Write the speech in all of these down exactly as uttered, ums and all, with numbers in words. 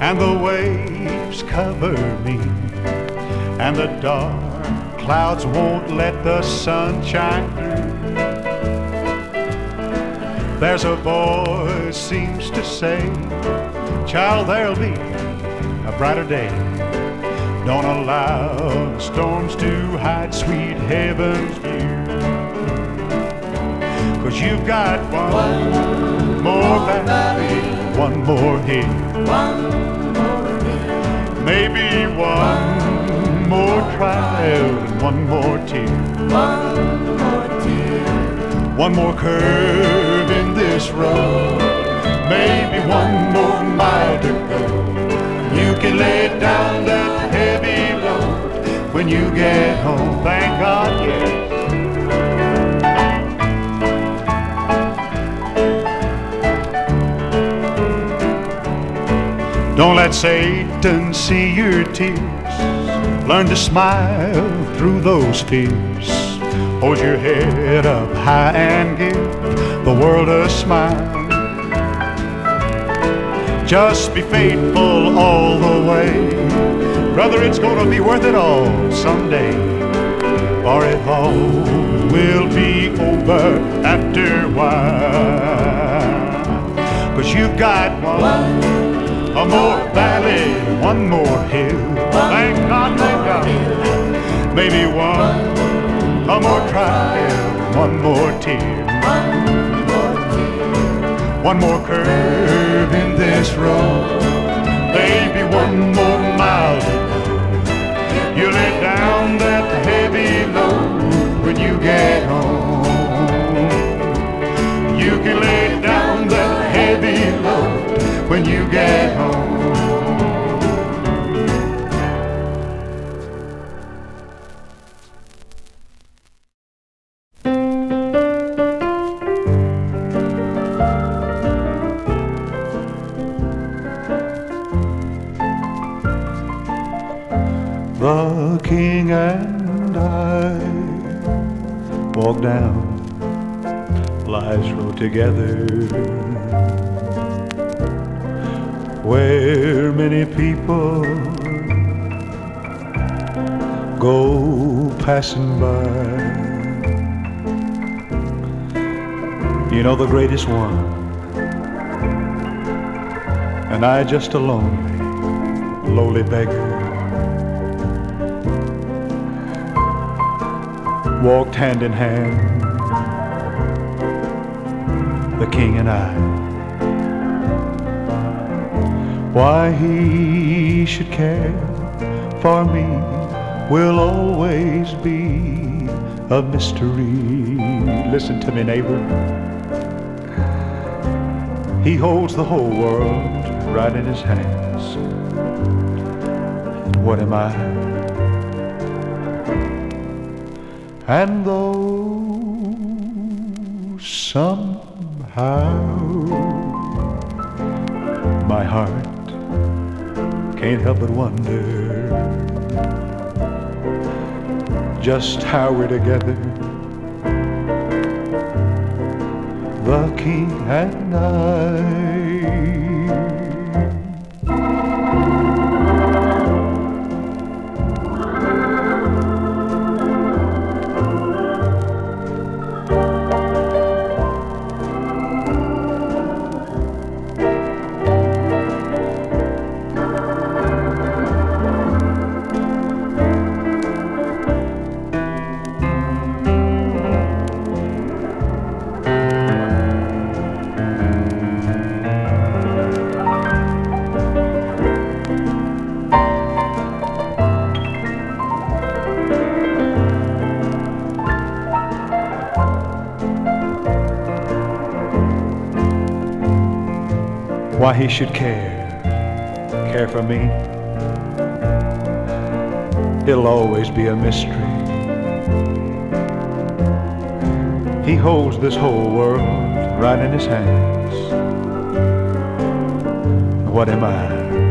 and the waves cover me, and the dark clouds won't let the sun shine through. There's a voice seems to say, child, there'll be a brighter day. Don't allow the storms to hide sweet heaven's view. 'Cause you've got one, one more valley, one more hill, one more hill. Maybe one, one more trial and one more tear, one more tear. One more curve in this road, maybe one more mile to go. You can lay down that heavy load when you get home. Thank God, yes. Don't let Satan see your tears. Learn to smile through those fears. Hold your head up high and give the world a smile. Just be faithful all the way. Brother, it's gonna be worth it all someday. Or it all will be over after a while. 'Cause you've got one, one a more valley, one more hill. Thank God, thank God. Maybe one, a more trial, one more tear, one more curve in this road, maybe one more mile to go. You lay down that heavy load when you get home. You can lay down that heavy load when you get home. The king and I walked down life's road together, where many people go passing by. You know, the greatest one, and I just a lonely, lowly beggar, walked hand in hand, the king and I. Why he should care for me will always be a mystery. Listen to me, neighbor. He holds the whole world right in his hands. And what am I? And though somehow my heart can't help but wonder just how we're together, the king and I. Why he should care, care for me, it'll always be a mystery. He holds this whole world right in his hands. What am I?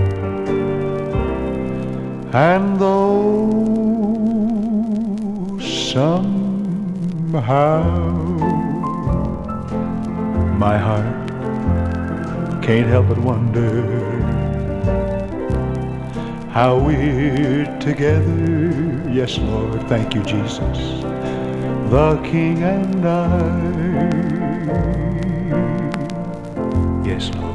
And though somehow my heart can't help but wonder how we're together. Yes, Lord, thank you, Jesus, the King and I. Yes, Lord.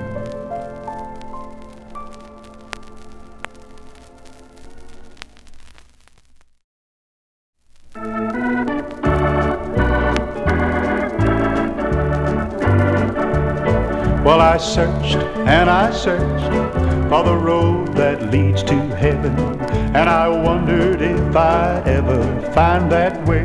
Well, I searched and I searched for the road that leads to heaven, and I wondered if I'd ever find that way.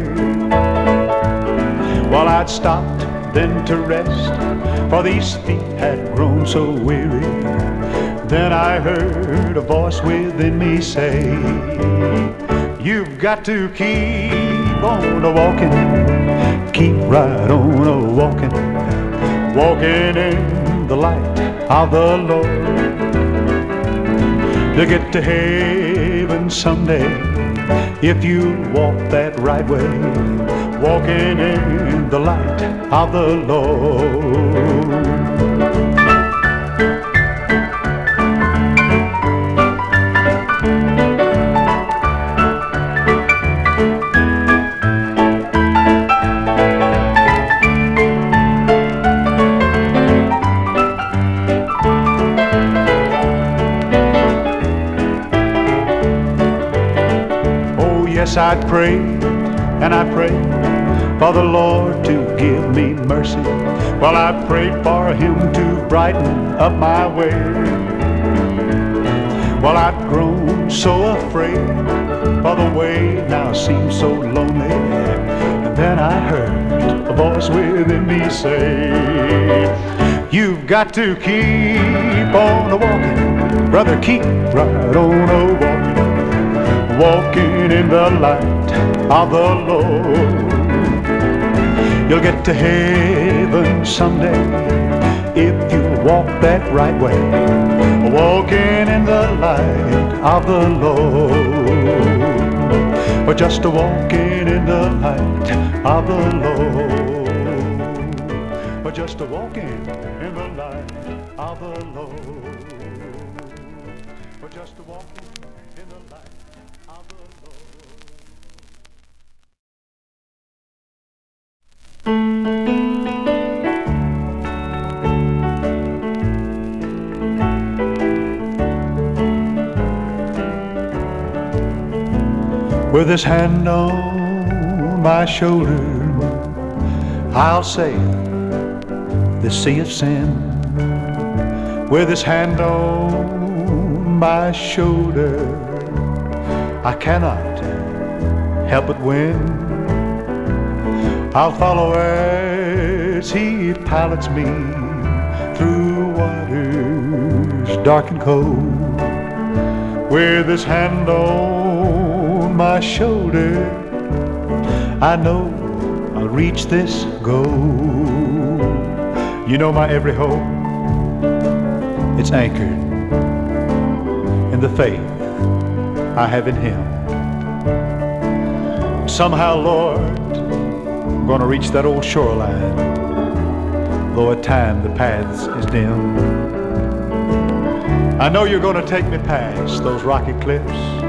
Well, I'd stopped then to rest, for these feet had grown so weary. Then I heard a voice within me say, you've got to keep on a-walking, keep right on a-walking, walking in the light of the Lord. You'll get to heaven someday if you walk that right way, walking in the light of the Lord. Yes, I prayed and I prayed for the Lord to give me mercy. Well, I prayed for Him to brighten up my way. Well, I'd grown so afraid, for the way now seems so lonely. And then I heard a voice within me say, you've got to keep on a-walking, brother, keep right on a-walking, walking in the light of the Lord. You'll get to heaven someday if you walk that right way, walking in the light of the Lord. But just a walking in the light of the Lord. But just a walking in the light of the Lord. But just a walking in the light. With His hand on my shoulder, I'll sail the sea of sin. With His hand on my shoulder, I cannot help but win. I'll follow as He pilots me through waters dark and cold. With His hand on my shoulder, I know I'll reach this goal. You know my every hope, it's anchored in the faith I have in Him. Somehow, Lord, I'm gonna reach that old shoreline, though at times the paths is dim. I know you're gonna take me past those rocky cliffs.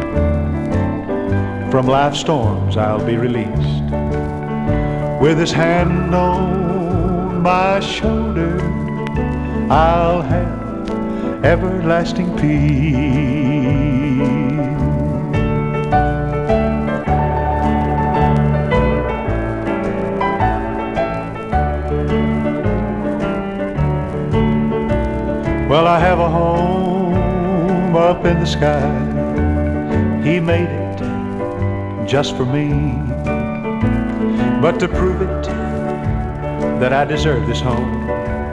From life's storms I'll be released. With His hand on my shoulder, I'll have everlasting peace. Well, I have a home up in the sky. He made it just for me. But to prove it that I deserve this home,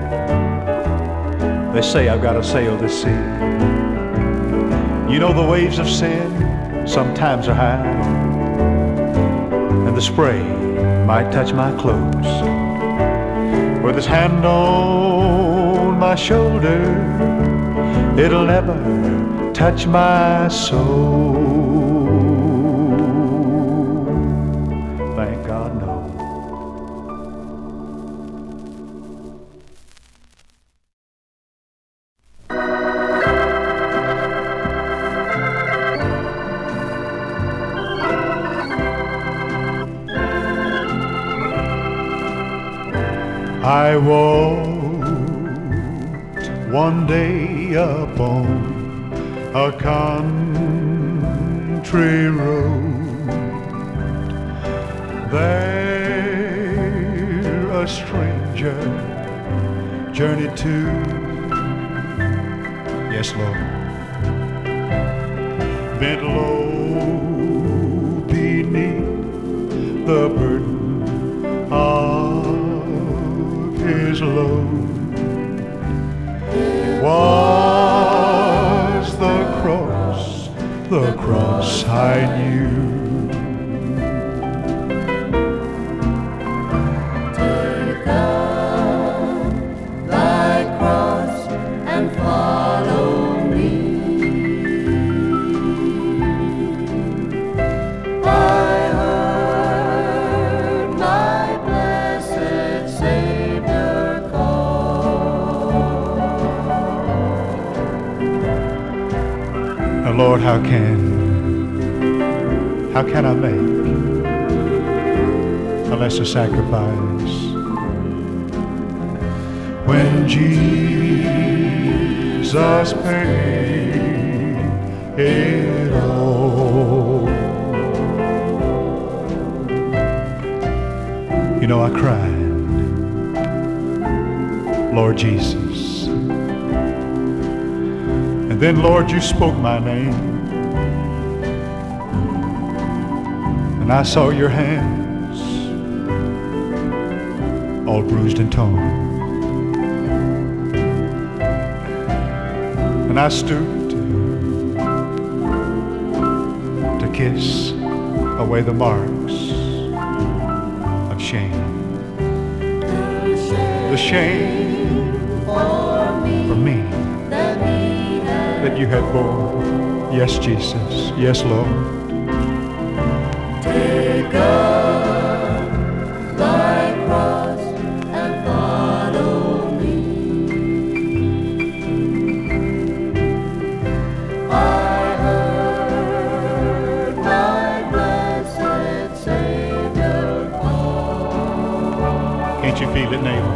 they say I've got to sail this sea. You know the waves of sin sometimes are high, and the spray might touch my clothes. With His hand on my shoulder, it'll never touch my soul. Thank God, no. I walked one day upon a country road. There a stranger journeyed to, yes, Lord, bent low beneath the burden of his load. It was the cross, the cross I knew. Take up thy cross and follow me. I heard my blessed Savior call. Now, Lord, how can, how can I make a lesser sacrifice when Jesus paid it all? You know, I cried, Lord Jesus. And then, Lord, you spoke my name. And I saw your hands all bruised and torn. And I stooped to kiss away the marks of shame. The shame For me, for me that he had that you had borne. Yes, Jesus. Yes, Lord. Take up thy cross and follow me. I heard my blessed Savior call. Can't you feel it, neighbor?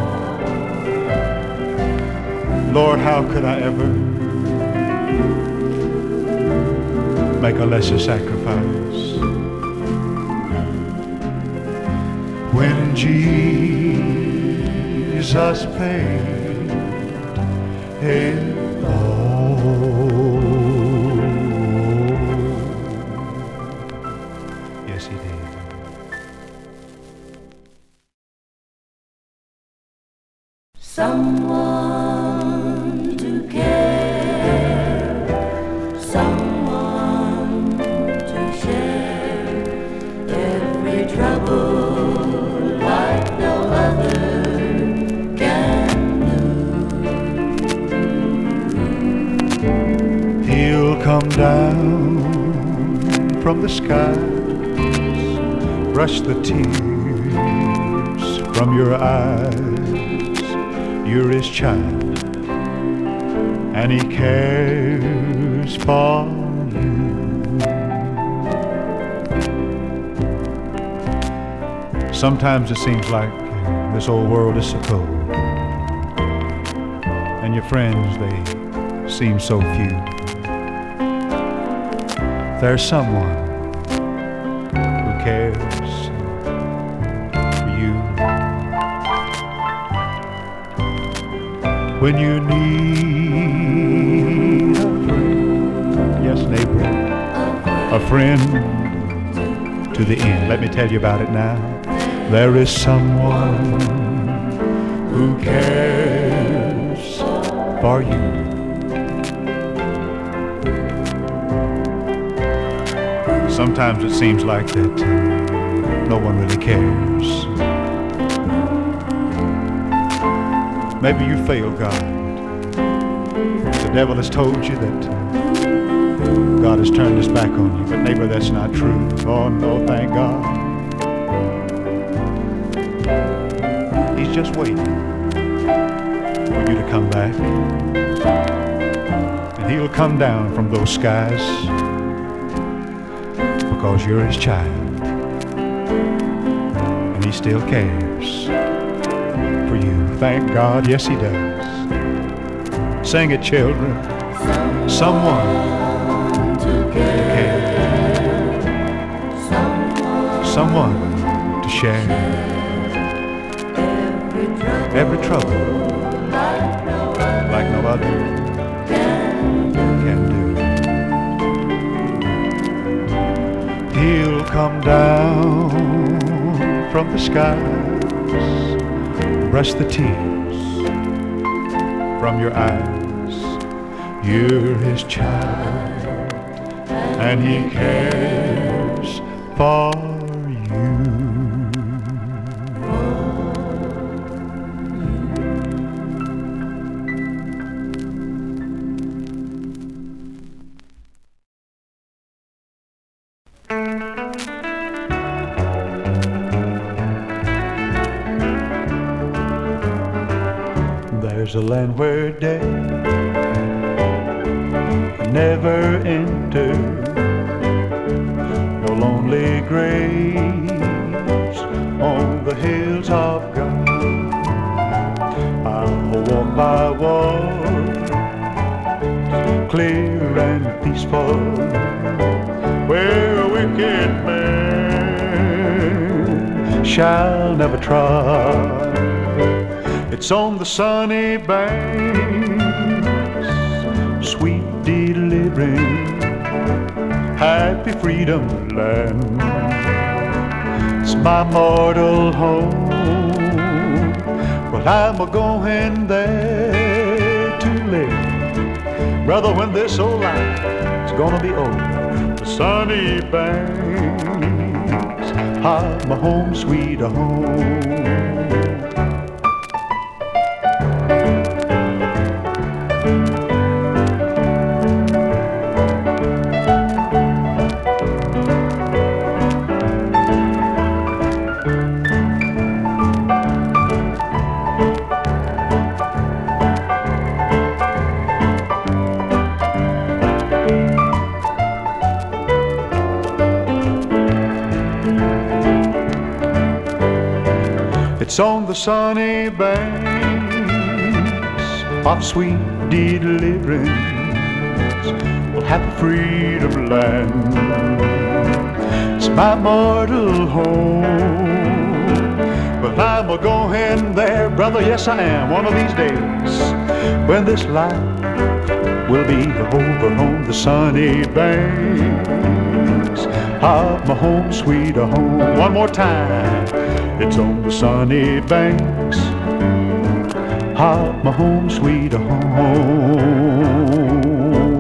Lord, how could I ever make a lesser sacrifice when Jesus paid it all? Yes, he did. Someone to care, someone to share every trouble like no other can do. He'll come down from the skies, brush the tears from your eyes. You're his child, and he cares for you. Sometimes it seems like this old world is so cold, and your friends, they seem so few. There's someone who cares for you. When you need a friend, yes, neighbor, a friend to the end. Let me tell you about it now. There is someone who cares for you. Sometimes it seems like that no one really cares. Maybe you failed God. The devil has told you that God has turned his back on you. But neighbor, that's not true. Oh no, thank God. He's just waiting for you to come back. And he'll come down from those skies because you're his child. And he still cares for you. Thank God, yes, He does. Sing it, children. Someone to care. Someone to share. Every trouble like no other can do. He'll come down from the skies, brush the tears from your eyes. You're His child, and He cares for you. There's a land where death can never enter, no lonely graves on the hills of God. I'll walk by walls clear and peaceful, where a wicked man shall never trod. It's on the sunny banks, sweet delivering, happy freedom land. It's my mortal home, but I'm a-going there to live. Brother, when this old life's gonna be over, the sunny banks are my home, sweet home. It's on the sunny banks of sweet deliverance, well, happy freedom land. It's my mortal home, but I'm a-going there, brother, yes I am, one of these days, when this life will be over on the sunny banks of my home, sweet home. One more time. It's on the sunny banks of my home, sweet home.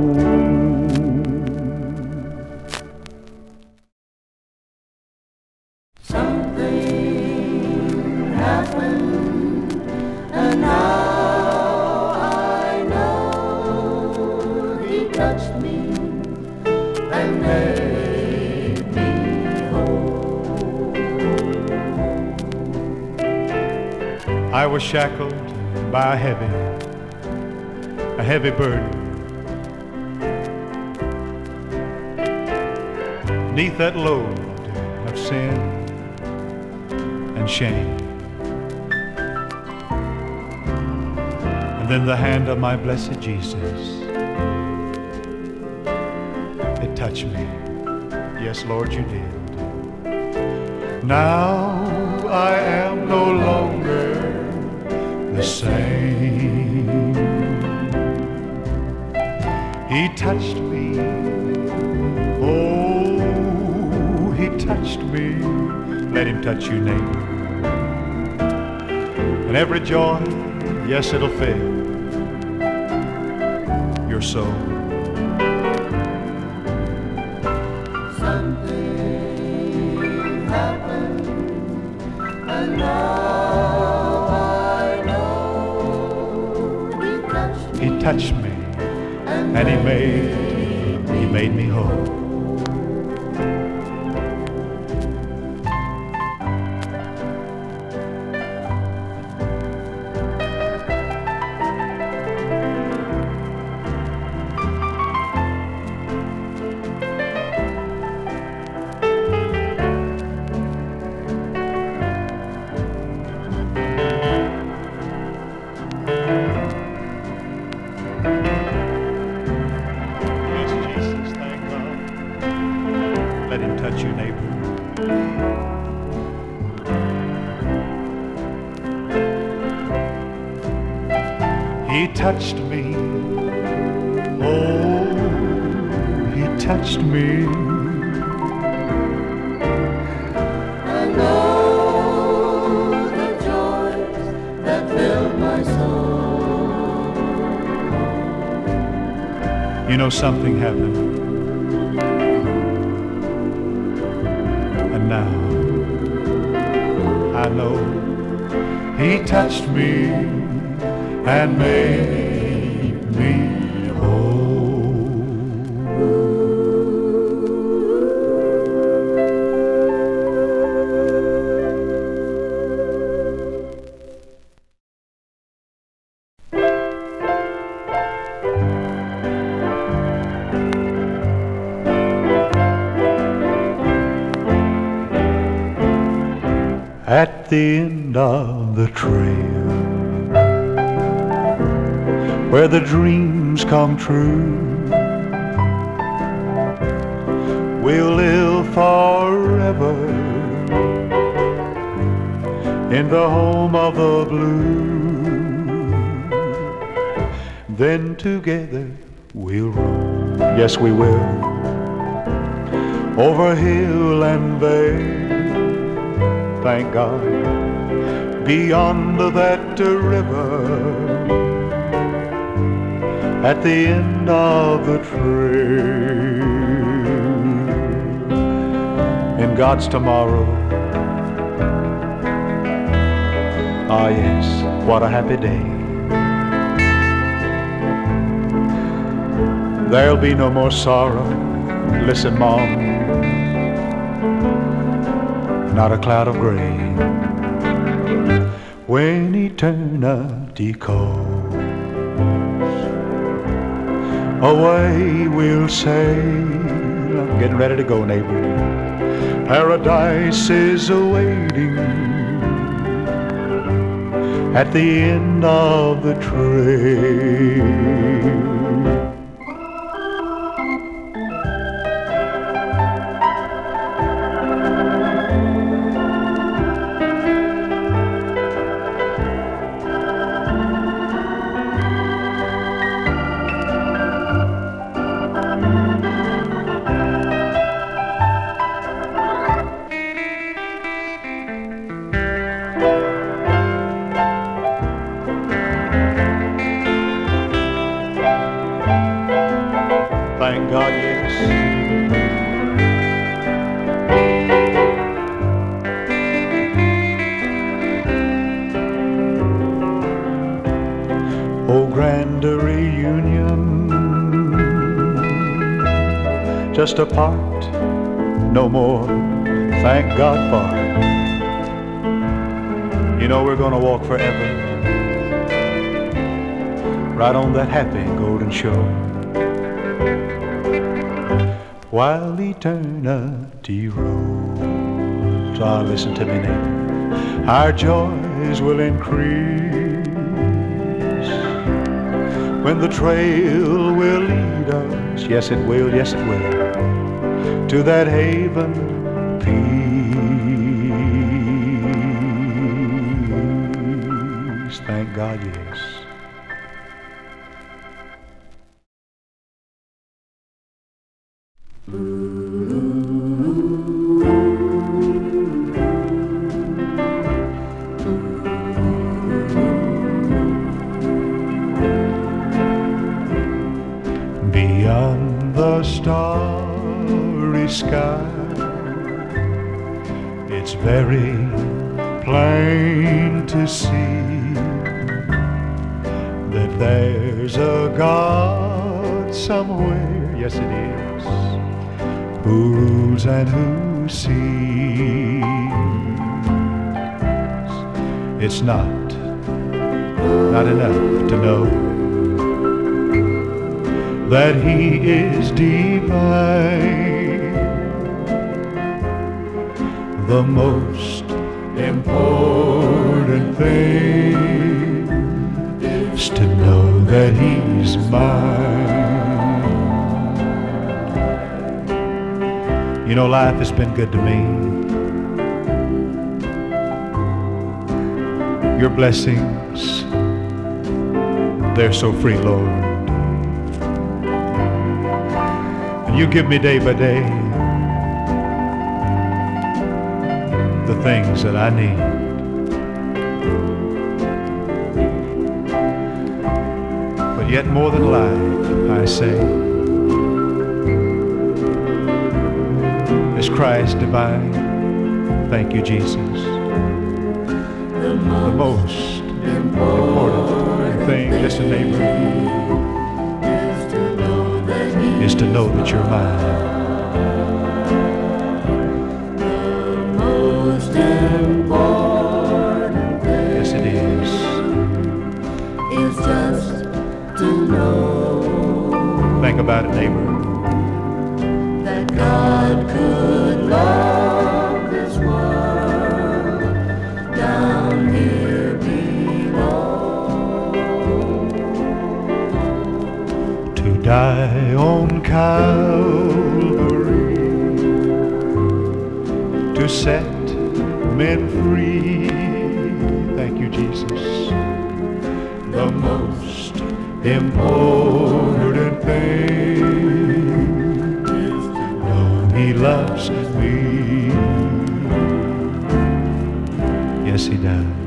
Something happened, and now I know He touched me and made me whole. I was shackled by a heavy, a heavy burden. Neath that load of sin and shame. And then the hand of my blessed Jesus, it touched me. Yes, Lord, you did. Now I am no longer the same. He touched me, oh, He touched me. Let Him touch you, neighbor. And every joy, yes, it'll fill your soul. Something happened, and now I know He touched me. He touched me, and He made, He made me whole. Let him touch you, neighbor. He touched me. Oh, he touched me. I know the joys that fill my soul. You know something happened. And now I know he touched me and made me whole. At the end of the trail, where the dreams come true, we'll live forever in the home of the blue. Then together we'll roam, yes we will, over hill and vale. Thank God, beyond that river, at the end of the trail, in God's tomorrow. Ah yes, what a happy day. There'll be no more sorrow. Listen, Mom, not a cloud of gray. When eternity calls, away we'll sail. I'm getting ready to go, neighbor. Paradise is awaiting at the end of the trail. Thank God, yes. Oh, grand reunion, just a part, no more, thank God for it. You know we're gonna walk forever, right on that happy golden shore, while eternity rolls. Ah, listen to me, neighbor, our joys will increase when the trail will lead us, yes it will, yes it will, to that haven peace. Thank God, yes. Beyond the starry sky, it's very plain to see that there's a God somewhere, yes it is, who rules and who sees. It's not, not enough to know that He is divine. The most important thing is to know that He's mine. You know, life has been good to me. Your blessings, they're so free, Lord. And you give me day by day the things that I need. But yet more than life, I say, is Christ divine. Thank you, Jesus. The most important thing, listen, neighbor, is to know that you're mine. Yes, it is. Is just to know. Think about it, neighbor. That God could love this world down here below. To die on Calvary, to set men free. Thank you, Jesus. The most important thing is to know He loves me. Yes, He does.